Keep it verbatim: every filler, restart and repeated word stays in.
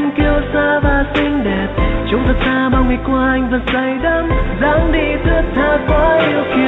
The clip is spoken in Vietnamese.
em kiêu sa và xinh đẹp. Trông thật xa bao ngày qua anh vẫn say đắm, dáng đi thướt tha quá yêu kiều.